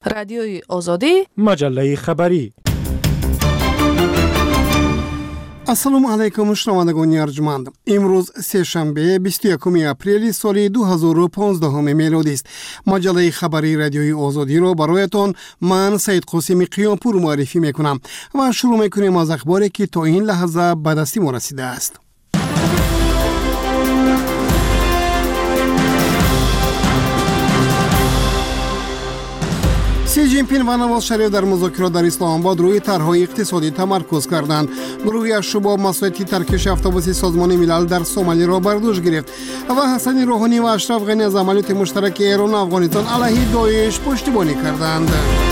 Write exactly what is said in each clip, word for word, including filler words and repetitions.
رادیوی آزادی، مجله خبری. السلام علیکم شنوندگان ارجمند. امروز سه شنبه بیست و یکم اپریل سال دو هزار و پانزده میلادی است. مجله خبری رادیوی آزادی را برایتان من سید قاسم قیامپور معرفی میکنم و شروع میکنیم از اخباری که تا این لحظه به دست ما رسیده است. سی جین پین و نواز شریف در مذاکرات در اسلام آباد روی طرح‌های اقتصادی تمرکز کردند. گروه اشباه مسئولیت ترکش اتوبوس سازمان ملل در سومالی را بر دوش گرفت و حسن روحانی و اشرف غنی از عملیات مشترک ایران و افغانستان علیه داعش پشتیبانی کردند.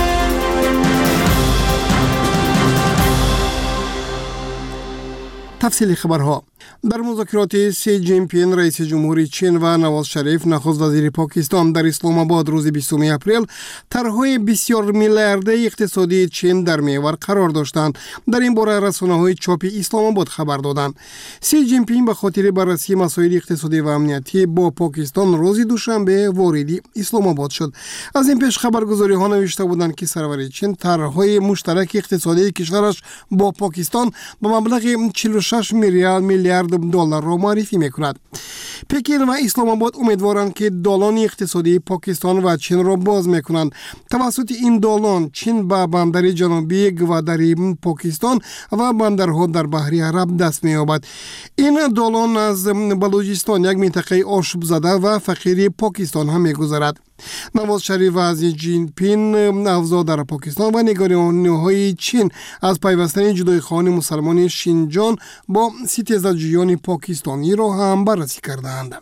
تفصیل خبرها. در مذاکرات سی جین پین رئیس جمهوری چین و نواز شریف نخست وزیر پاکستان در اسلام آباد روز بیستم اپریل طرح‌های بسیار میلیاردی اقتصادی چین در محور قرار داشتند. در این باره رسانه‌های چاپی اسلام آباد خبر دادند. سی جین پین به خاطر بررسی مسائل اقتصادی و امنیتی با پاکستان روز دوشنبه وارد اسلام آباد شد. از این پیش خبرگزاری‌ها نوشته بودند که سرور چین طرح‌های مشترک اقتصادی کشورش با پاکستان به مبلغ چهل و شش میلیارد دلار را معرفی میکند. پکین و اسلام آباد امیدوارند که دالان اقتصادی پاکستان و چین را باز میکنند. توسط این دالان چین به بندر جنوبی گوادری پاکستان و بندرها در بحر عرب دست مییابد. این دالان از بلوچستان یک منطقه آشوب زده و فقیر پاکستان هم میگذرد. نواز شریف و از جین پین اوضاع در پاکستان و نگرانی‌های چین از پیوستن جدایی‌خواهان مسلمان شینجان با ستیزجویان پاکستانی را هم بررسی کردند.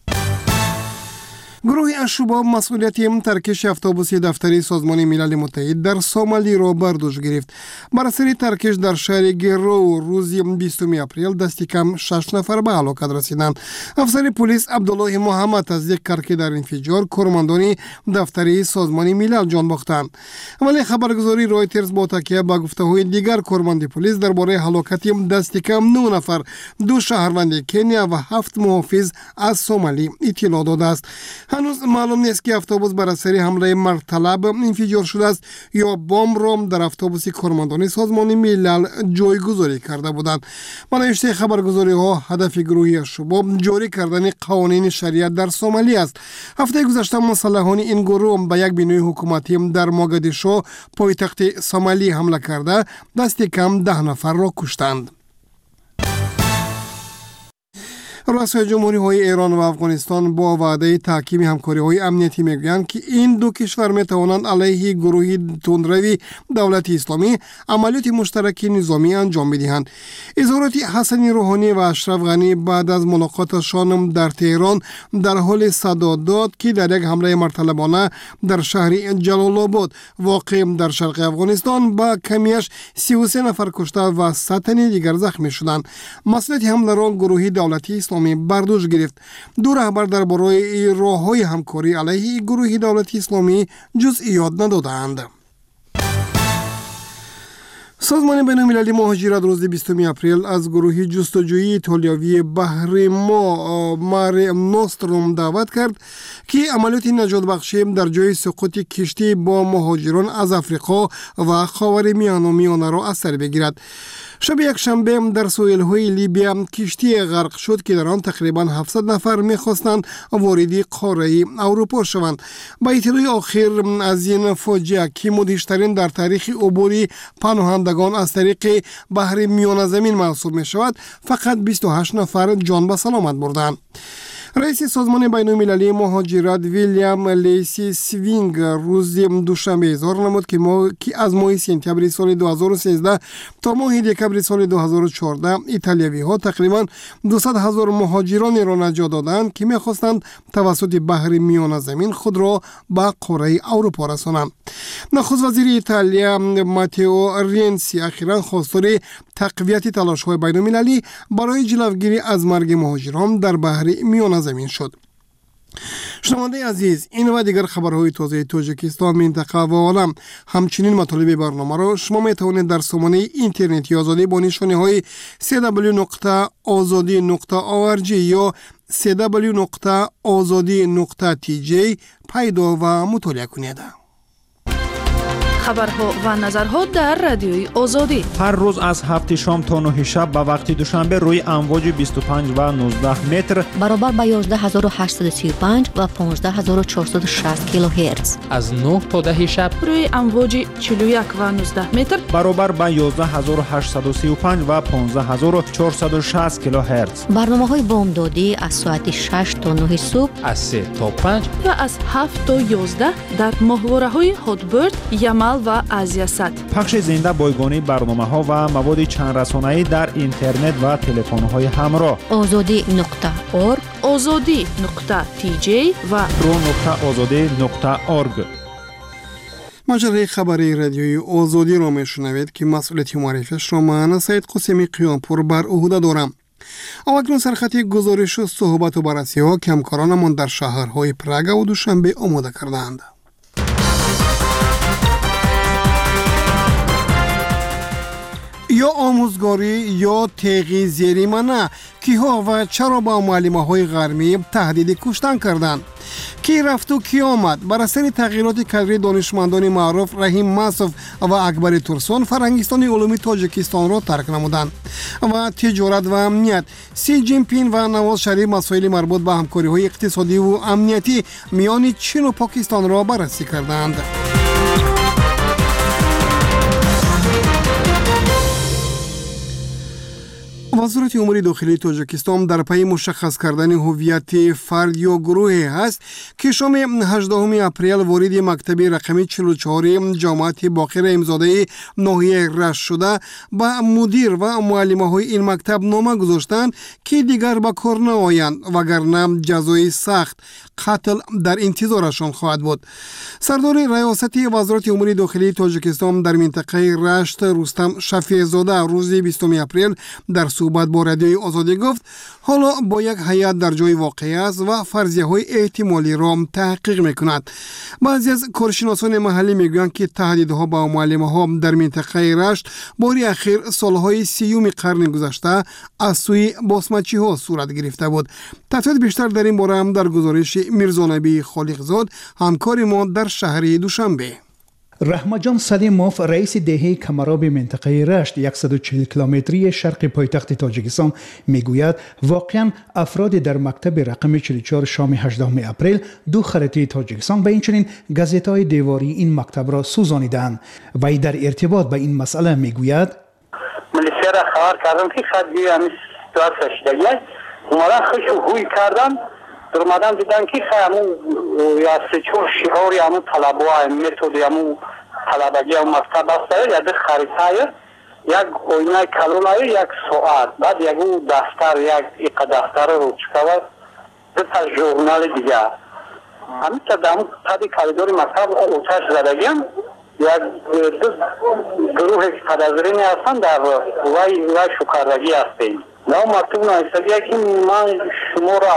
گروه اشباه مسئولیت ترکش اتوبوس دفتری سازمان ملل متحد در سومالی را بر دوش گرفت. بر اثر ترکش در شهر گرو روز بیستم اپریل دست کم شش نفر به هلاکت رسیدند. افسر پلیس عبدالله محمد تصدیق کرد که در انفجار کارمندان دفتری سازمان ملل جان باختند. ولی خبرگزاری رایترز با تکیه به گفته‌های دیگر کارمند پلیس درباره هلاکت دست کم نه نفر، دو شهروند کنیا و هفت محافظ از سومالی اطلاع داده است. هنوز معلوم نیست که اتوبوس بر اثر حمله مرتلب انفجار شده است یا بمب را در اتوبوس کارمندان سازمان ملل جایگذاری کرده بودند. با نوشته خبرگزاری‌ها هدف گروه اشباه جاری کردن قوانین شریعت در سومالی است. هفته گذشته مسلحان این گروه به یک بینای حکومتی در موگادیشو پایتخت سومالی حمله کرده دست کم ده نفر را کشتند. رؤسای جمهوری‌های ایران و افغانستان با وعده تحکیم همکاری‌های امنیتی میگویند که این دو کشور میتوانند علیه گروه تندروی دولت اسلامی عملیات مشترک نظامی انجام بدهند. اظهارات حسن روحانی و اشرف غنی بعد از ملاقاتشان در تهران در حال صدا داد که در یک حمله مرتلبانه در شهر جلال آباد واقع در شرق افغانستان با کمیش سی و سه نفر کشته و صد تن دیگر زخمی شدند. مسئولیت حمله را گروه دولتی اسلامی برداشت گرفت. دو رهبر درباره راه‌های همکاری علیه گروه دولت اسلامی جزئیات ندادند. سازمان بین‌المللی مهاجرت روز بیستم اپریل از گروه جستجویی ایتالیایی بحر ما مار نوستروم دعوت کرد که عملیات نجات بخشی در جای سقوط کشتی با مهاجران از افریقا و خاورمیانه و میانه را از سر بگیرد. شب یک شنبه در ساحل‌های لیبیا کشتی غرق شد که در آن تقریباً هفتصد نفر می‌خواستند وارد قاره اروپا شوند. با اطلاع آخر از این فاجعه که مدهش‌ترین در تاریخ عبور پناهندگان از طریق بحر میانه زمین محسوب می‌شود، فقط بیست و هشت نفر جان به سلامت بردند. رئیس سازمان بین‌المللی مهاجرت ویلیام لیسی سوینگ روز دوشنبه اظهار نمود که ما که از ماه سپتامبر سال دو هزار و سیزده تا ماه دکمبر سال دو هزار و چهارده ایتالیایی‌ها تقریباً دویست هزار مهاجران را نجات دادند که می‌خواستند توسط بحر میانه زمین خود را به قاره اروپا رسانند. نخست وزیر ایتالیا ماتئو رینسی اخیراً خواستار تقویت تلاش‌های بین‌المللی برای جلوگیری از مرگ مهاجران در بحر میانه زمین شد. شنونده عزیز، این و دیگر خبرهای تازه تاجیکستان، منطقه و عالم، همچنین مطالب برنامه را شما می توانید در سامانه اینترنتی آزادی با نشانی های سی دبلیو نقطه آزادی نقطه او ار جی یا سی دبلیو نقطه آزادی نقطه تی جی پیدا و مطالعه کنید. خبرها و نظرها در رادیوی آزادی. هر روز از هفت شام تا نه شب به وقت دوشنبه روی امواج بیست و پنج و نوزده متر برابر با یازده هزار و هشتصد و سی و پنج و پانزده هزار و چهارصد و شصت کیلوهرتز. از نه تا ده شب روی امواج چهل و یک و نوزده متر برابر با یازده هزار و هشتصد و سی و پنج و پانزده هزار و چهارصد و شصت کیلوهرتز. برنامه‌های بامدادی از ساعت شش تا نه صبح، از سه تا پنج و از هفت تا یازده در ماهواره‌های هاتبرد، یمل و آزیاسات. پخش زنده بایگانی برنامه‌ها و مواد چند رسانه‌ای در اینترنت و تلفن‌های همراه. آزادی نقطه اورگ، آزادی نقطه تی جی و رو نقطه آزادی نقطه اورگ. مجله خبری رادیوی آزادی را میشنوید که مسئولیت معرفیش را من سید قاسمی قیامپور بر عهده دارم. اکنون سرخط گزارش و صحبت و بررسی ها که همکارانمان در شهرهای پراگ و دوشنبه آماده کردند. یا آموزگاری یا تغییر زیری منه کیها و چرا با معلمه های غربی تهدید کشتن کردند؟ کی رفت و کی آمد؟ بر اثر تغییرات کادری دانشمندان معروف رحیم ماسوف و اکبر تورسون فرهنگستان علومی تاجیکستان را ترک نمودند و تجارت و امنیت. سی جین پین و نواز شریف مسائل مربوط به همکاری های اقتصادی و امنیتی میان چین و پاکستان را بررسی کردند. وزارت امور داخلی تاجیکستان در پی مشخص کردن هویت فرد یا گروه است که شام هجدهم اپریل وارد مکتب رقمی چهل و چهار جامعه باقر امزاده ناحیه رشت شده با مدیر و معلمه های این مکتب نامه گذاشتند که دیگر به کار نآیند وگرنه جزای سخت قتل در انتظارشان خواهد بود. سردار ریاست وزارت امور داخلی تاجیکستان در منطقه رشت رستم شفیع زاده روز بیستم اپریل در صحبت با رادیوی آزادی گفت حالا با یک هیئت در جای واقع است و فرضیه های احتمالی را تحقیق میکند. بعضی از کارشناسان محلی میگویند که تهدیدها با معلمه ها در منطقه رشت باری اخیر سالهای سیوم قرن گذشته از سوی باسمچی ها صورت گرفته بود. تفصیل بیشتر در این باره هم در گزارش میرزانبی خالقزاد همکار ما در شهر دوشنبه. رحمجان سلیموف رئیس دهه کمراب منطقه رشت صد و چهل کیلومتری شرق پایتخت تاجیکستان میگوید واقعا افراد در مکتب رقم چهل و چهار شام هجدهم اپریل دو خریطه تاجیکستان و اینچنین گازیتای دیواری این مکتب را سوزانیدند. و در ارتباط با این مسئله میگوید ملیسیا را خبر کردم که خدی همی سیتواسیا شده اومدن خشو هوی کردن در اومدن دیدن که همون یا سه چهار شعاری همون طلبه های متود همون طلبگی همون مکتب هسته یا ده خریطه یک اوینه کلون های یک ساعت بعد یک دفتر یک ایقا دفتر رو چکوه ده تا جورنال دیگه همین که در همون تدی کاریدور مکتب اوتش زدگیم یک دو گروه پدازرینی هستن در وای وای شکردگی هستیم نه مکتوب نایستگیه که من شما را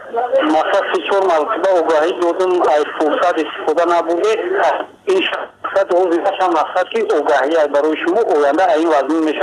مثلا سی چهار مرتبه اوگاهی دادم از فرصت استفاده نبوده این شخصت اون ویزش هم مقصد که اوگاهی برای شما اوینده این وزن میشه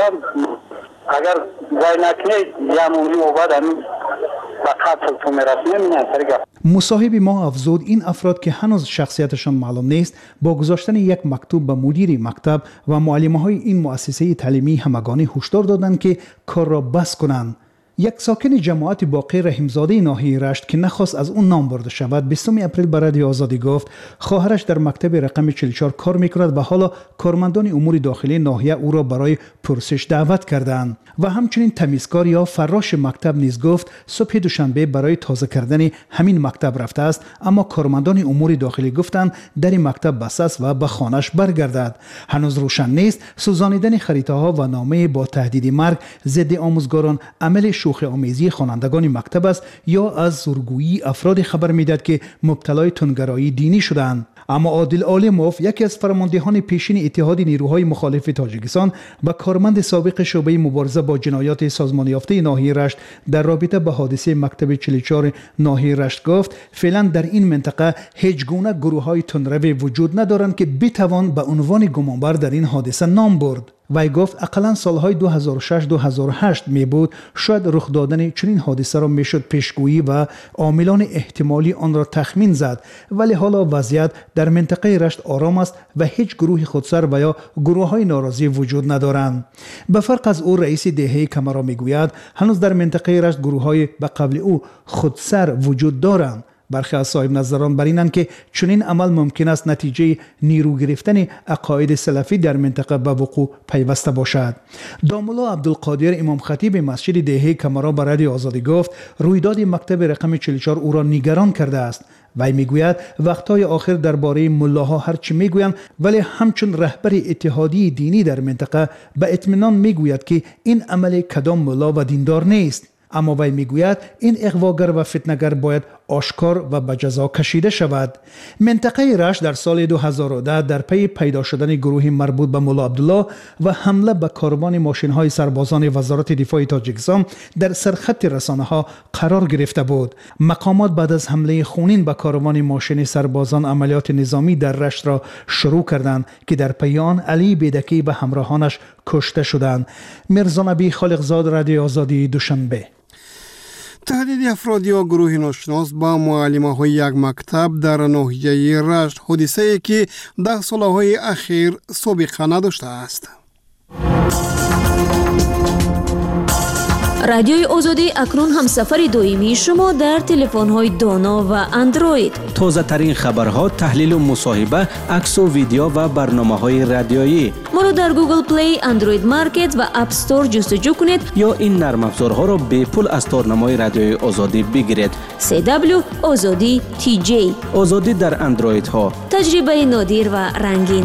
اگر وای نکنه یه مونی موباد همین و قتل تو میرسونه این انتر مصاحب ما افزود این افراد که هنوز شخصیتشان معلوم نیست با گذاشتن یک مکتوب به مدیر مکتب و معلمه های این مؤسسه تعلیمی همگانی هشدار دادند که کار را بس کنند. یک ساکن جماعت باقی رحیمزاده ناحیه رشت که نخواست از اون نام برده شود بیستم اپریل به رادیو آزادی گفت خواهرش در مکتب رقم چهل و چهار کار میکند و حالا کارمندان امور داخلی ناحیه او را برای پرسش دعوت کردند. و همچنین تمیزکار یا فراش مکتب نیز گفت صبح دوشنبه برای تازه کردن همین مکتب رفته است اما کارمندان امور داخلی گفتند در مکتب بسته است و به خانه‌اش برگردد. هنوز روشن نیست سوزانیدن خریطه ها و نامه با تهدید مرگ ضد آموزگاران عمل شوخی آمیزی خوانندگان مکتب است یا از زورگویی افراد خبر میدهد که مبتلای تندگرایی دینی شدند. اما عادل عالموف یکی از فرماندهان پیشین اتحاد نیروهای مخالف تاجیکستان و کارمند سابق شعبه مبارزه با جنایات سازمان یافته ناحیه رشت در رابطه با حادثه مکتب چهل و چهار ناحیه رشت گفت فعلا در این منطقه هیچ گونه گروه‌های تندرو وجود ندارند که بتوان به عنوان گمانبر در این حادثه نام برد. وی گفت اقلا سالهای دو هزار و شش دو هزار و هشت می بود شاید رخ دادن چنین حادثه را میشد پیشگویی و عاملان احتمالی آن را تخمین زد، ولی حالا وضعیت در منطقه رشت آرام است و هیچ گروه خودسر و یا گروه های ناراضی وجود ندارند. به فرق از او رئیس دهه کمرا میگوید هنوز در منطقه رشت گروه های به قبل او خودسر وجود دارند. برخی از صاحب نظران بر اینند که چنین عمل ممکن است نتیجه نیرو گرفتن عقاید سلفی در منطقه به وقوع پیوسته باشد. داملا عبدالقادر امام خطیب مسجد دهه کمرا به رادیو آزادی گفت رویداد مکتب رقم چهل و چهار او را نگران کرده است. وی میگوید وقتهای آخر درباره ملاها هر چی میگویند، ولی همچون رهبر اتحادیه دینی در منطقه به اطمینان میگوید که این عمل کدام ملا و دیندار نیست. اما وی میگوید این اغواگر و فتنه‌گر باید آشکار و به جزا کشیده شود. منطقه رشت در سال دو هزار و ده در پی پیدا شدن گروه مربوط به مولا عبدالله و حمله به کاروان ماشین‌های سربازان وزارت دفاع تاجیکستان در سرخط رسانه‌ها قرار گرفته بود. مقامات بعد از حمله خونین به کاروان ماشین سربازان عملیات نظامی در رشت را شروع کردند که در پی آن علی بیدکی و همراهانش کشته شدند. مرزا نبی خالقزاد، رادیو آزادی، دوشنبه. تهدید افرادی و گروه ناشناس با معلمه های یک مکتب در ناحیه رشت، حادثه‌ای که ده سالهای اخیر سابقه نداشته است. رادیوی آزادی اکنون همسفر دائمی شما در تلفن‌های دانا و اندروید. تازه ترین خبرها، تحلیل و مصاحبه، عکس و ویدیو و برنامه‌های رادیویی. ما را در گوگل پلی، اندروید مارکت و اپ استور جستجو کنید یا این نرم افزارها را به پول از تارنمای رادیوی آزادی بگیرید. سی دبلیو آزادی تی جی. آزادی در اندروید ها. تجربه نادر و رنگین.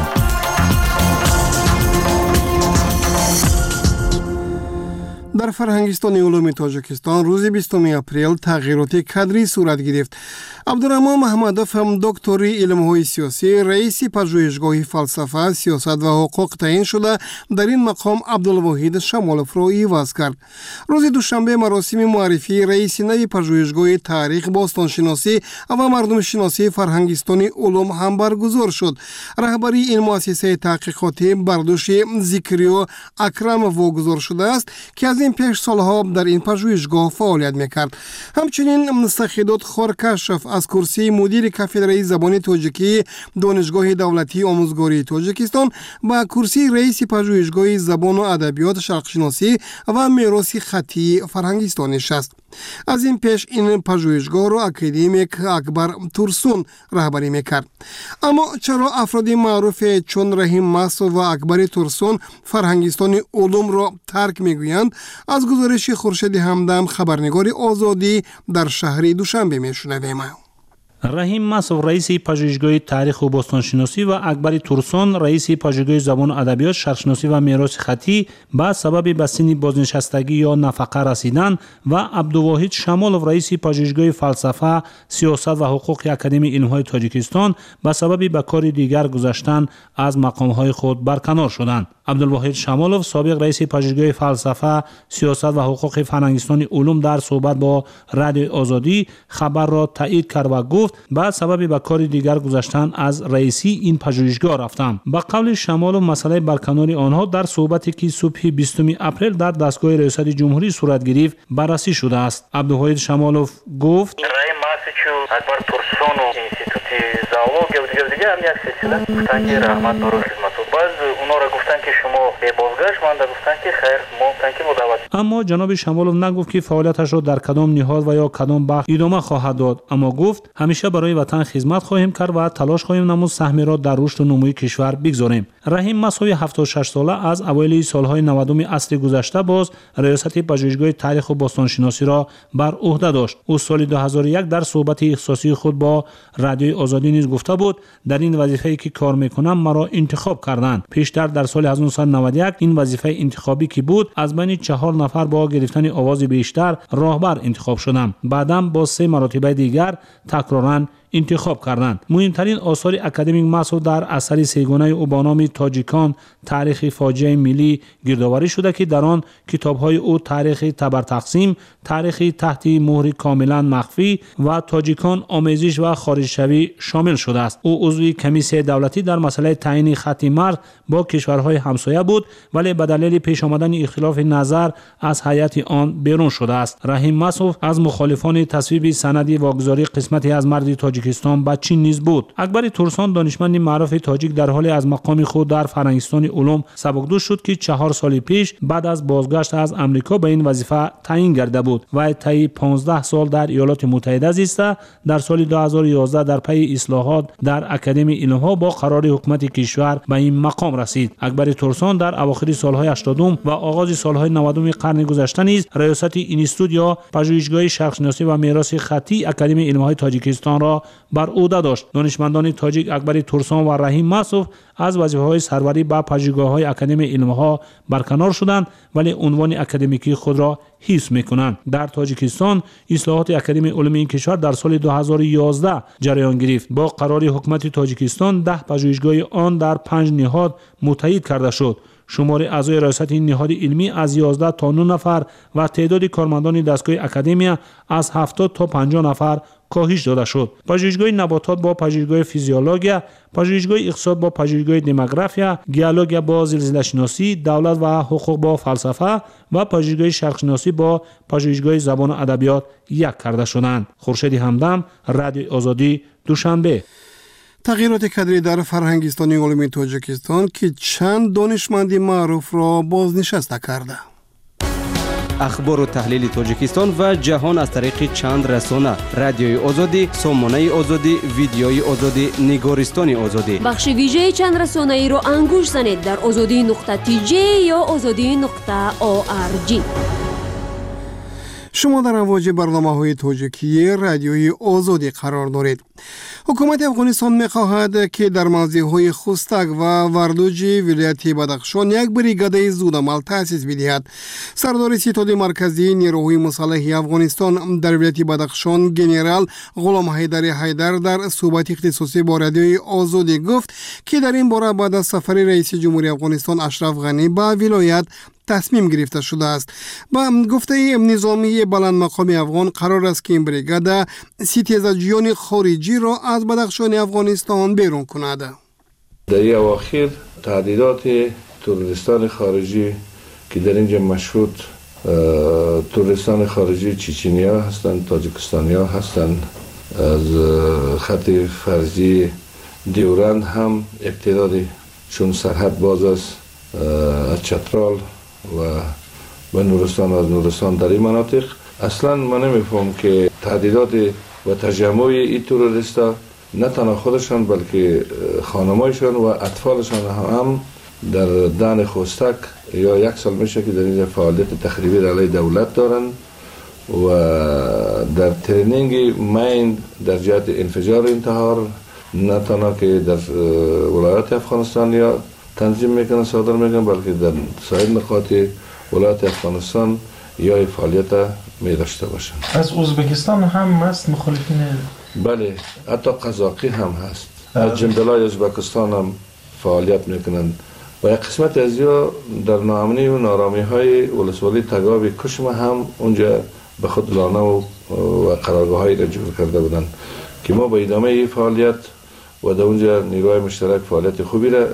در فرهنگستان علوم تاجیکستان روز بیستم اپریل تغییرات کادری صورت گرفت. عبدالرحمان محمدوف هم دکتری علم‌های سیاسی، رئیس پژوهشگاه فلسفه، سیاست و حقوق تعیین شده در این مقام عبدالواحد شمالوف را عوض کرد. روز دوشنبه مراسم معرفی رئیس نوی پژوهشگاه تاریخ، باستانشناسی و مردم شناسی فرهنگستان علوم هم برگزار شد. رهبری این مؤسسه تحقیقاتی بردوش ذکریو اکرم واگذار شده است که از این پیش سالها در این پژوهشگاه فعالیت میکرد. همچنین سخیدات خورکشف از کرسی مدیر کافدره زبان تاجیکی دانشگاه دولتی آموزگاری تاجیکستان با کرسی رئیس پژوهشگاه زبان و ادبیات شرقشناسی و میراث خطی فرهنگستان نشست. از این پیش این پژوهشگاه را اکادمیک اکبر تورسون رهبری میکرد. اما چرا افراد معروف چون رحیم مسعود و اکبر تورسون فرهنگستان علوم را ترک میگویند؟ از گزارش خورشید همدم خبرنگار آزادی در شهر دوشنبه میشنویم. رحیم مسعود رئیس پژوهشگاه تاریخ و باستانشناسی و اکبر تورسون رئیس پژوهشگاه زبان و ادبیات شرقشناسی و میراث خطی با سبب به سن بازنشستگی یا نفقه رسیدن و عبدالواحد شمالوف رئیس پژوهشگاه فلسفه، سیاست و حقوق اکادمی علم‌های تاجیکستان به سبب به کار دیگر گذاشتن از مقام‌های خود برکنار شدند. عبدالواحد شمالوف سابق رئیس پژوهشگاه فلسفه، سیاست و حقوق فرهنگستان علوم در صحبت با رادیو آزادی خبر را تایید کرد و گفت بعد سبب به کار دیگر گذاشتن از رئیسی این پژوهشگاه رفتم. با قول شمالوف مسئله برکناری آنها در صحبتی که صبح بیستم اپریل در دستگاه ریاست جمهوری صورت گرفت بررسی شده است. عبدالواحد شمالوف گفت رحیم مسعود اکبر تورسون و انستیتوت زئولوژی و دیگر دیگر هم یک سلسله گفتن که رحمت برای خدمت و باز اونا را گفتن که شما به بازگشت مانده، گفتن که خیر ما تنکیم و دعوت. اما جناب شمالوف نگفت که فعالیتش را در کدام نهاد و یا کدام بخش ادامه خواهد داد، اما گفت همیشه برای وطن خدمت خواهیم کرد و تلاش خواهیم نمود سهمی را در رشد و نموی کشور بگذاریم. رحیم مسعود هفتاد و شش ساله از اوایل سالهای نود عصر گذشته باز ریاست پژوهشگاه تاریخ و باستانشناسی را بر عهده داشت. او سال دو هزار و یک در صحبت اختصاصی خود با رادیو آزادی نیز گفته بود در این وظیفه‌ای که کار میکنم مرا انتخاب کردند. پیشتر در سال هزار و نهصد و نود و یک این وظیفه انتخابی که بود از بین چهار نفر با گرفتن آواز بیشتر راهبر انتخاب شدم. بعدم با سه مراتب دیگر تکرارا انتخاب کردند. مهمترین آثار اکادمیک مسعود در اثر سه‌گانه او با نام تاجیکان تاریخ فاجعه ملی گردآوری شده که در آن کتاب‌های او تاریخ تبر تقسیم، تاریخ تحت مهر کاملا مخفی و تاجیکان آمیزش و خارجشوی شامل شده است. او عضو کمیسیون دولتی در مسئله تعیین خط مرز با کشورهای همسایه بود، ولی به دلیل پیش آمدن اختلاف نظر از هیئت آن بیرون شده است. رحیم مسعود از مخالفان تصویب سند واگذاری قسمتی از مرز تاجیکستان به چین نیز بود. اکبر ترسان دانشمند معروف تاجیک در حال از مقام خود در فرنگستان علوم سبکدوش شد که چهار سال پیش بعد از بازگشت از امریکا به این وظیفه تعیین گردیده بود و طی پانزده سال در ایالات متحده زیسته. در سال دو هزار و یازده در پی اصلاحات در اکادمی علم‌ها با قرار حکومت کشور به این مقام رسید. اکبر ترسان در اواخر سالهای هشتادم و آغاز سالهای نودم قرن گذشته نیز ریاست اینستیتوت یا پژوهشگاه شرقشناسی و میراث خطی اکادمی علم‌های تاجیکستان را بر عهده داشت. دانشمندان تاجیک اکبر ترسان و رحیم مسعود از وظیفه‌های سروری به پژوهشگاه‌های اکادمی علم‌ها برکنار شدند، ولی عنوان اکادمیکی خود را حفظ می‌کنند. در تاجیکستان اصلاحات اکادمی علوم این کشور در سال دو هزار و یازده جریان گرفت. با قرار حکومت تاجیکستان ده پژوهشگاه آن در پنج نهاد متحد کرده شد. شمار اعضای ریاست این نهاد علمی از یازده تا نه نفر و تعداد کارمندان دستگاه اکادمی از هفتاد تا پنجاه نفر کاهش داده شد. پژوهشگاه نباتات با پژوهشگاه فیزیولوژی، پژوهشگاه اقتصاد با پژوهشگاه دموگرافی، گیولوژی با زلزله شناسی، دولت و حقوق با فلسفه و پژوهشگاه شرق شناسی با پژوهشگاه زبان و ادبیات یک کرده شدند. خورشید همدم، رادیو آزادی، دوشنبه. تغییرات کادری در فرهنگستان علوم تاجیکستان که چند دانشمند معروف را بازنشسته کرده. اخبار و تحلیل تاجیکستان و جهان از طریق چند رسانه: رادیوی آزادی، سامانه آزادی، ویدیوی آزادی، نگارستان آزادی. بخش ویژه چند رسانه ای را انگوش زنید در آزادی نقطه تی جی یا آزادی نقطه او آر جی. شما در امواج برنامه‌های تاجیکی رادیوی آزادی قرار دارید. حکومت افغانستان می‌خواهد که در موضع‌های خوستک و وردوجی ولایت بدخشان یک بریگاده زودعمل تأسیس بدهد. سردار ستاد مرکزی نیروهای مسلح افغانستان در ولایت بدخشان گنرال غلام حیدر حیدر در صحبت اختصاصی با رادیوی آزادی گفت که در این باره بعد از سفر رئیس جمهوری افغانستان اشرف غنی به ولایت تصمیم گرفته شده است. با گفته نظامی بلند مقام افغان قرار است که این بریگاده ستیزجویان خارجی را از بدخشان افغانستان بیرون کند. در این اواخر تهدیدات تروریستان خارجی که در اینجا مشهود تروریستان خارجی چچنیا هستند، تاجیکستانیا هستند، از خط فرضی دیورند هم اقتداری چون سرحد باز است از چترال و و نورستان از نورستان در این مناطق. اصلا من نمیفهم که تهدیدات و تجمع این تروریستا نه تنها خودشان بلکه خانمایشان و اطفالشان هم در دان خوستک یا یک سال میشه که در اینجا فعالیت تخریبی علیه دولت دارن و در ترینینگ مین در جهت انفجار انتحار نه تنها که در ولایات افغانستان یا تنظیم میکنن صادر میکنن بلکه در سایر نقاط ولایت افغانستان یا فعالیت می داشته باشن. از ازبکستان هم هست مخالفین؟ بله، حتی قزاقی هم هست. از جنبلای ازبکستان هم فعالیت میکنن و یک قسمت از یا در ناامنی و نارامی های ولسوالی تگاوی کشم هم اونجا به خود لانه و, و قرارگاه هایی را جور کرده بودن که ما با ادامه این فعالیت و در اونجا نیروهای مشترک فعالیت خوبی را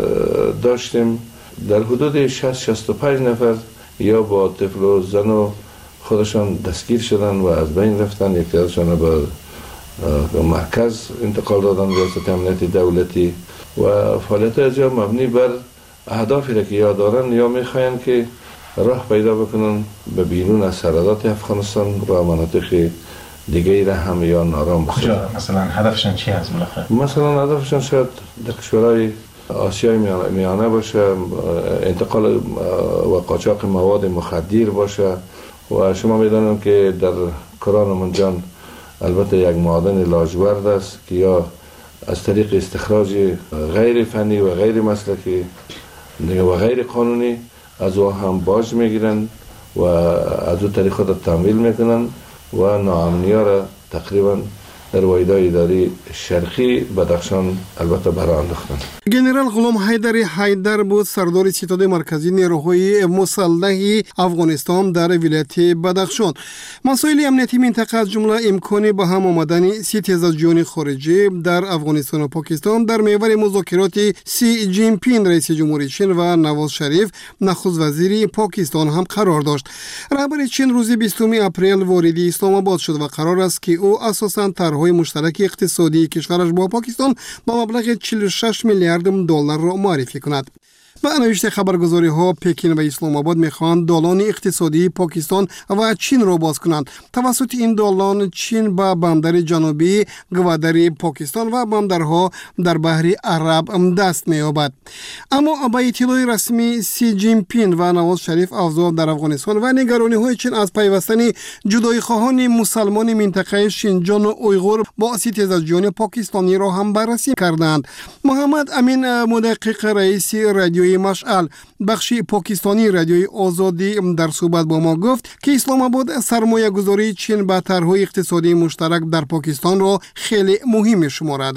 داشتیم. در حدود شصت شصت و پنج نفر یا با طفل و زن و خودشان دستگیر شدن و از بین رفتن. یکی ازشان به مرکز انتقال دادن ریاست امنیت دولتی و فعالیت از جا مبنی بر اهدافی را که یا دارن یا میخواین که راه پیدا بکنن به بیرون از سرحدات افغانستان و مناطق دیگه را هم یا نارام بکنن. کجا مثلا هدفشان چی هست بالاخره؟ مثلا هدفشان شاید در کشورهای آسیای میانه باشه، انتقال و قاچاق مواد مخدر باشه و شما میدانم که در کران منجان البته یک معدن لاجورد است که یا از طریق استخراج غیر فنی و غیر مسلکی و غیر قانونی از او هم باج میگیرن و از او طریق خود تمویل میکنن و ناامنی ها را تقریبا روایدهای اداری شرقی بدخشان البته برای انداختن. گنرال غلام حیدر حیدر بود سردار ستاد مرکزی نیروهای مسلح افغانستان در ولایت بدخشان. مسائل امنیتی منطقه از جمله امکان به هم آمدن ستیزاجیان خارجی در افغانستان و پاکستان در محور مذاکرات سی جین پینگ رئیس جمهوری چین و نواز شریف نخست وزیر پاکستان هم قرار داشت. رهبر چین روز بیستم اپریل وارد اسلام آباد شد و قرار است که او اساساً طرح‌های مشترک اقتصادی کشورش با پاکستان با مبلغ چهل و شش میلیارد دلار را معرفی کند. به انوشت خبرگزاری ها پکین و اسلام آباد میخواهند دالان اقتصادی پاکستان و چین را باز کنند. توسط این دالان چین به بندر جنوبی گوادر پاکستان و بندرها در بحر عرب دست می‌یابد. اما با اطلاع رسمی سی جین پینگ و نواز شریف افزود در افغانستان و نگرانی های چین از پیوستن جدایی خواهان مسلمان منطقه شینجان و اویغور با ستیزاجیان پاکستانی را هم بررسی کردند. محمد امین مدقق رئیس رادیوی مشعل بخش پاکستانی رادیوی آزادی در صحبت با ما گفت که اسلام آباد سرمایه گذاری چین به طرح‌های اقتصادی مشترک در پاکستان را خیلی مهم شمارد.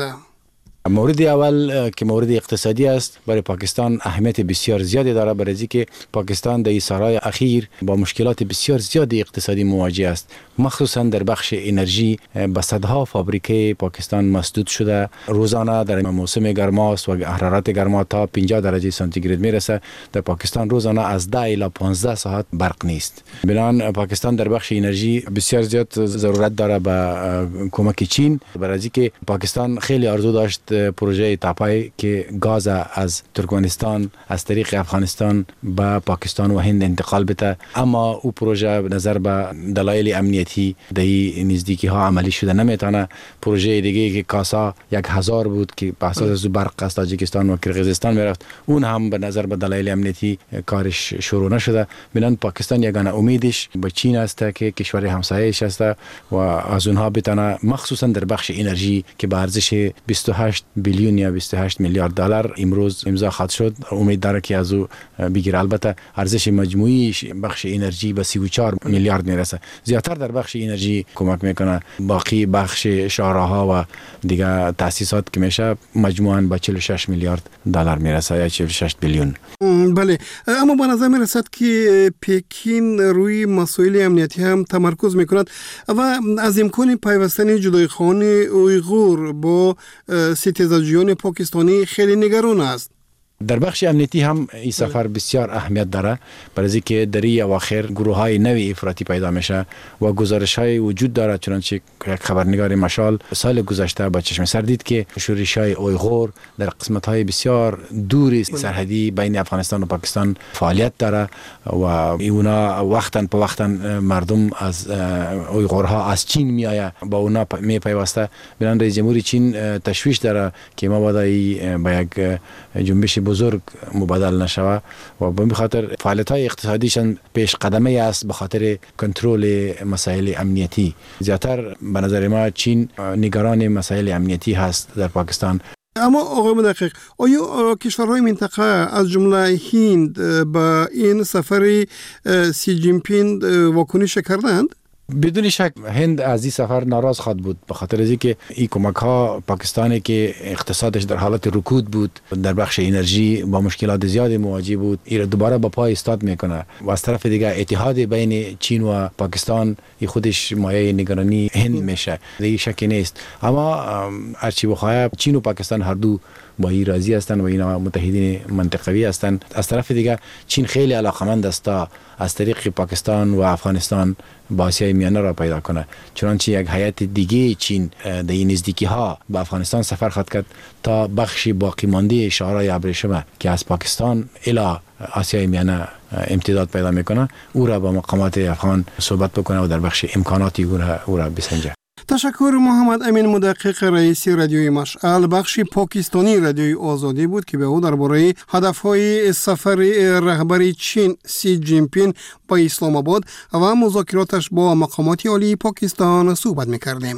مورد اول که مورد اقتصادی است برای پاکستان اهمیت بسیار زیادی داره، برای اینکه پاکستان در این سالهای اخیر با مشکلات بسیار زیادی اقتصادی مواجه است، مخصوصا در بخش انرژی. به صدها فابریکه پاکستان مسدود شده، روزانه در موسم گرماست و حرارت گرما تا پنجاه درجه سانتیگراد میرسه. در پاکستان روزانه از ده الی پانزده ساعت برق نیست. بنابراین پاکستان در بخش انرژی بسیار زیاد ضرورت داره به کمک چین، برای اینکه پاکستان خیلی آرزو داشت پروژه تاپای که گاز از ترکمنستان از طریق افغانستان به پاکستان و هند انتقال بده، اما او پروژه به نظر به دلایل امنیتی در نزدیکی ها عملی شده نمیتونه. پروژه دیگه که کاسا یک هزار بود که به اساس از برق از تاجیکستان و کرغیزستان میرفت، اون هم به نظر به دلایل امنیتی کارش شروع نشده. بنابراین پاکستان یگانه امیدش به چین است که کشور همسایه‌اش است و از اونها بتونه مخصوصا در بخش انرژی که به ارزش بیست و هشت بیلیون یا بیست و هشت میلیارد دلار امروز امضا خط شد، امید داره که از او بگیره. البته ارزش مجموعی بخش انرژی به سی و چهار میلیارد میرسه. زیاتر در بخش انرژی کمک میکنه، باقی بخش شاهراها و دیگه تاسیسات که میشه مجموعاً به چهل و شش میلیارد دلار میرسه یا چهل و شش بیلیون. بله، اما به نظر میرسد که پکین روی مسائل امنیتی هم تمرکز میکند و از امکان پیوستن جدایی خواهان اویغور با ستیزاجیان پاکستانی خیلی نگران است. در بخش امنیتی هم این سفر بسیار اهمیت داره، برای اینکه در این اواخر گروه های نوی افراطی پیدا میشه و گزارش های وجود داره. چنانچه یک خبرنگار مشال سال گذشته با چشم سر دید که شورش های اویغور در قسمت های بسیار دوری سرحدی بین افغانستان و پاکستان فعالیت داره و اونا وقتاً په وقتاً مردم از اویغورها از چین میآیه با اونا می پیوسته. بنابراین رئیس جمهوری چین تشویش داره که ما باید با یک جنبش بزرگ مبادل نشوه و به خاطر فعالیت های اقتصادیشان پیش قدمه است به خاطر کنترل مسائل امنیتی. زیاتر به نظر ما چین نگران مسائل امنیتی هست در پاکستان. اما آقای مدقق، آیا کشورهای منطقه از جمله هند با این سفر سی جین پینگ واکنش کردند؟ بدون شک هند از این سفر ناراض خواهد بود، به خاطر از اینکه این کمک ها پاکستانی که اقتصادش در حالت رکود بود، در بخش انرژی با مشکلات زیادی مواجه بود، این دوباره با پای استاد میکنه و از طرف دیگه اتحاد بین چین و پاکستان این خودش مایه نگرانی هند میشه، دیگه شکی نیست. اما هرچی بخواه چین و پاکستان هر دو با این راضی هستند و اینا متحدین منطقوی هستند. از طرف دیگه چین خیلی علاقمند است تا از طریق پاکستان و افغانستان با آسیای میانه را پیدا کنه، چنانچه یک هیئت دیگه چین در این نزدیکی ها به افغانستان سفر خواهد کرد تا بخشی باقی مانده شاهرای ابریشم که از پاکستان الی آسیای میانه امتداد پیدا میکنه او را با مقامات افغان صحبت بکنه و در بخش امکاناتی او را, او را بسنجه. تشکر. محمد امین مدقق رئیس رادیوی مشعل بخش پاکستانی رادیوی آزادی بود که به او درباره هدفهای سفر رهبر چین سی جین پینگ با اسلام آباد و مذاکراتش با مقامات عالی پاکستان صحبت می‌کردیم.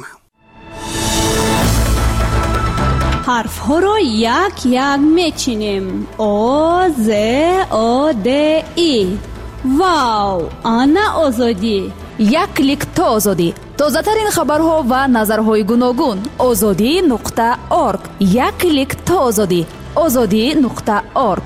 حرف ها رو یک یک میچینیم. او ز او د ای. واو، آنا آزادی. یک کلیک تا آزادی. тозатарин хабарҳо ва назарҳои гуногун. озодӣ нуқта орг. як клик то озодӣ. озодӣ нуқта орг.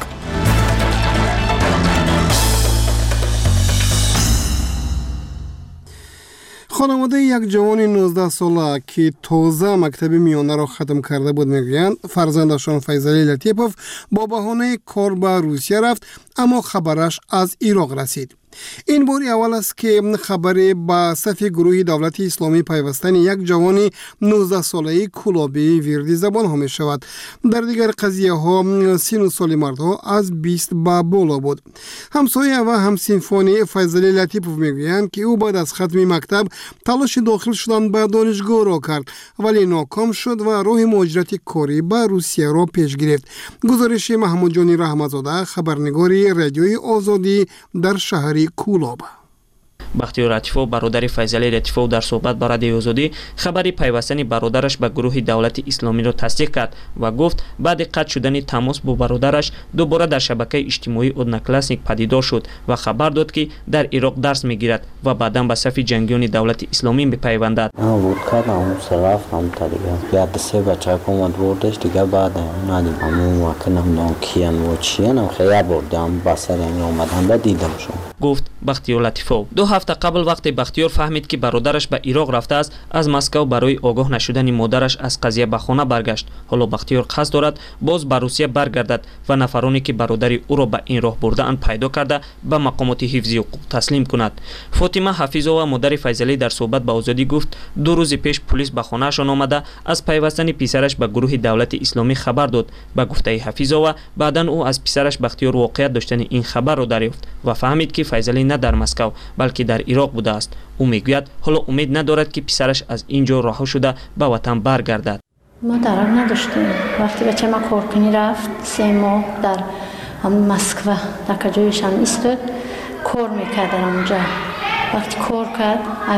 خانواده یک جوان نوزده ساله که تازه مکتب میانه را ختم کرده بود میگویند فرزندشان فیضلی لطیفوف با بهانه کار به روسیه رفت، اما خبرش از عراق رسید. این بار اول است که خبری به صف گروه دولت اسلامی پیوستن یک جوان نوزده ساله کلابی ویردی زبان ها می شود. در دیگر قضیه ها سین و سال مردها از بیست به بالا بود. همسایه و همسینفانی فیضلی لطیفوف میگویند که او بعد از ختم مکتب تلاش داخل شدن به دانشگاه را کرد ولی ناکام شد و راه مهاجرت کاری به روسیه را پیش گرفت. گزارش محمود جانی رحمتزاده، خبرنگاری رادیوی آزادی در شهر کولاب. бахтиёр латифов бародари файзали латифов дар суҳбат ба радиои озодӣ хабари пайвастани бародараш ба гурӯҳи давлати исломиро тасдиқ кард ва гуфт баъди қатъ шудани тамос бо бародараш дубора дар шабакаи иҷтимоии одноклассник падидор шуд ва хабар дод ки дар ироқ дарс мегирад ва баъдан ба сафи ҷангиёни давлати исломӣ мепайвандад. гуфт бахтиёр латифов. ду ҳафта қабл вақте бахтиёр фаҳмид ки бародараш ба ироқ рафтааст, аз Москав барои огоҳ нашудани модараш аз қазия ба хона баргашт. ҳоло бахтиёр қасд дорад боз ба Русия баргардад ва нафароне ки бародари ӯро ба ин роҳ бурдаанд пайдо карда ба мақомоти ҳифзи ҳуқуқ таслим кунад. Фотима Ҳафизова модари Файзалӣ дар суҳбат ба Озодӣ гуфт ду рӯзи пеш пулис ба хонаашон омада аз пайвастани писараш ба гурӯҳи давлати исломӣ хабар дод. Ба гуфтаи Ҳафизова баъдан ӯ аз писараш Бахтиёр воқеият доштани ин хабарро дарёфт ва фаҳмид ки Файзалӣ на дар Москав балки дар ироқ будааст. ӯ мегӯяд ҳоло умед надорад ки писараш аз ин ҷо раҳо шуда ба ватан баргардад. ما درار نداشتیم. وقتی بچه ما کارکنی رفت سه ماه در مسکو در کجایش هم ایستاد کار میکرد در اونجا. وقتی کار کرد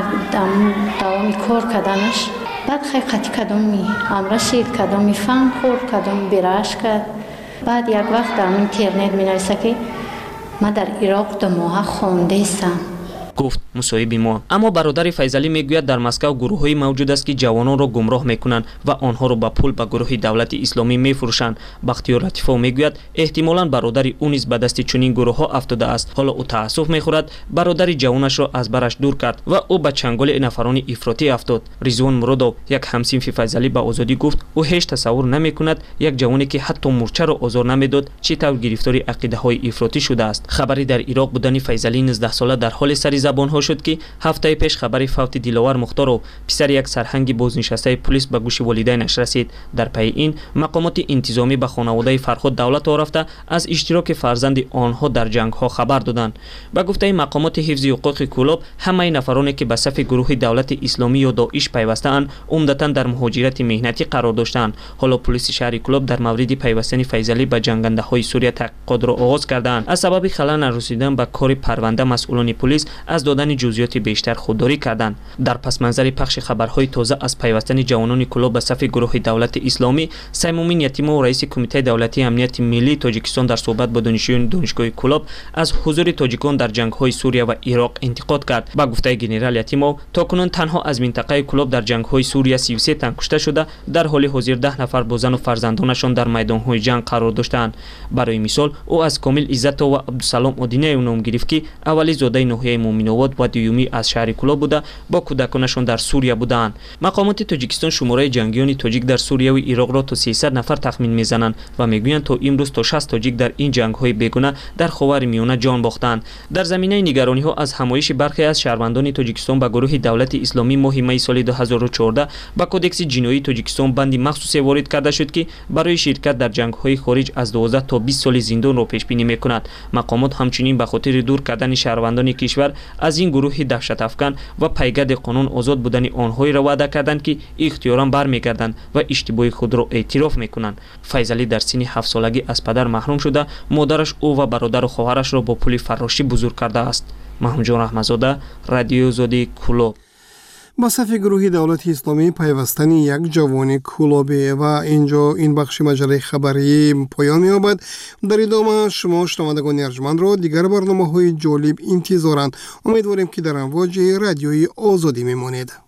دوامی کار کردنش بعد خیلی قطی کدامی امرشید کدامی فن کار کدامی برش کرد. بعد یک وقت در اینترنت می نویسه که ما در عراق دو ماه خونده ایستم. гуфт мусоҳиби мо. Аммо бародари Файзалӣ мегӯяд дар Москав гурӯҳҳои мавҷуд аст ки ҷавононро гумроҳ мекунанд ва онҳоро ба пул ба гурӯҳи давлати исломӣ мефурӯшанд. Бахтиёр Латифов мегӯяд эҳтимолан бародари ӯ низ ба дасти чунин гурӯҳҳо афтодааст. ҳоло ӯ таассуф мехӯрад бародари ҷавонашро аз бараш дур кард ва ӯ ба чанголи нафарони ифротӣ афтод. Ризвон Муродов, як ҳамсинфи Файзалӣ ба Озодӣ гуфт ӯ ҳеҷ тасаввур намекунад як ҷавоне ки ҳатто мурчаро озор намедод чӣ тавр гирифтори ақидаҳои ифротӣ шудааст. Хабари дар Ироқ будани Файзалӣ нуздаҳсола дар ҳоли сари забонҳо шуд ки ҳафтаи пеш хабари фавти Диловар Мухторов, писари як сарҳанги бознишастаи пулис ба гӯши волидайнаш расид. Дар пайи ин мақомоти интизомӣ ба хонаводаи Фарход Давлатов рафта аз иштироки фарзанди онҳо дар ҷангҳо хабар доданд. Ба гуфтаи мақомоти ҳифзи ҳуқуқи Кӯлоб, ҳамаи нафароне ки ба сафи гурӯҳи давлати исломӣ ё Доиш пайвастаанд, умдатан дар муҳоҷирати меҳнатӣ қарор доштаанд. ҳоло пулиси шаҳри Кӯлоб дар мавриди пайвастани Файзалӣ ба ҷангандаҳои Сурия таҳқиқотро оғоз кардаанд. Аз сабаби халал нарасидан ба кори парванда масъулони пулис аз додани ҷузъиёти бештар худдорӣ карданд. Дар пасманзари пахши хабарҳои тоза аз пайвастани ҷавонони Кӯлоб ба сафи гурӯҳи давлати исломӣ, Саймумин Ятимов, раиси кумитаи давлатии амнияти миллии Тоҷикистон дар суҳбат бо донишҷӯёни донишгоҳи Кӯлоб аз ҳузури тоҷикон дар ҷангҳои Сурия ва Ироқ интиқод кард. Ба гуфтаи генерал Ятимов, токунун танҳо аз минтақаи Кӯлоб дар ҷангҳои Сурия си و سه тан кушта шуда, дар ҳоли ҳозир даҳ нафар бо зану фарзандонашон дар майдонҳои ҷанг қарор доштаанд. Барои мисол, ӯ аз Комил Иззатов ва Абдусалом Одинаев ном гирифт ки аввали зодаи ноҳияи Муъминовод ва дуюми аз шаҳри Кӯлоб буда бо кӯдаконашон дар Сурия будаанд. Мақомоти Тоҷикистон шумораи ҷангиёни тоҷик дар Сурияву Ироқро то сесад нафар тахмин мезананд ва мегӯянд то имрӯз то шаст тоҷик дар ин ҷангҳои бегуна дар Ховари Миёна ҷон бохтаанд. Дар заминаи нигарониҳо аз ҳамоиши бархе аз шаҳрвандони Тоҷикистон ба гурӯҳи давлати исломӣ моҳи майи соли ду ҳазору чорда ба кодекси ҷиноии Тоҷикистон банди махсусе ворид карда шуд ки барои ширкат дар ҷангҳои хориҷ аз дувоздаҳ то бист соли зиндонро пешбинӣ мекунад. Мақомот ҳамчунин ба хотири дур кардани шаҳрвандони кишвар аз ин гурӯҳи даҳшатафкан ва пайгади қонун озод будани онҳоеро ваъда карданд ки ихтиёран бармегарданд ва иштибоҳи худро эътироф мекунанд. Файзалӣ дар синни ҳафтсолагӣ аз падар маҳрум шуда, модараш ӯ ва бародару хоҳарашро бо пули фаррошӣ бузург кардааст. Маҳмуҷон Раҳматзода, Радиои Озодӣ, Кӯлоб. با صف گروه دولت اسلامی پیوستن یک جوان کولابی و اینجا این بخش مجله خبری پایان می‌یابد. در ادامه شما شنوندگان ارجمند را دیگر برنامه‌های جالب انتظارند. امیدواریم که در امواج رادیوی آزادی میمانید.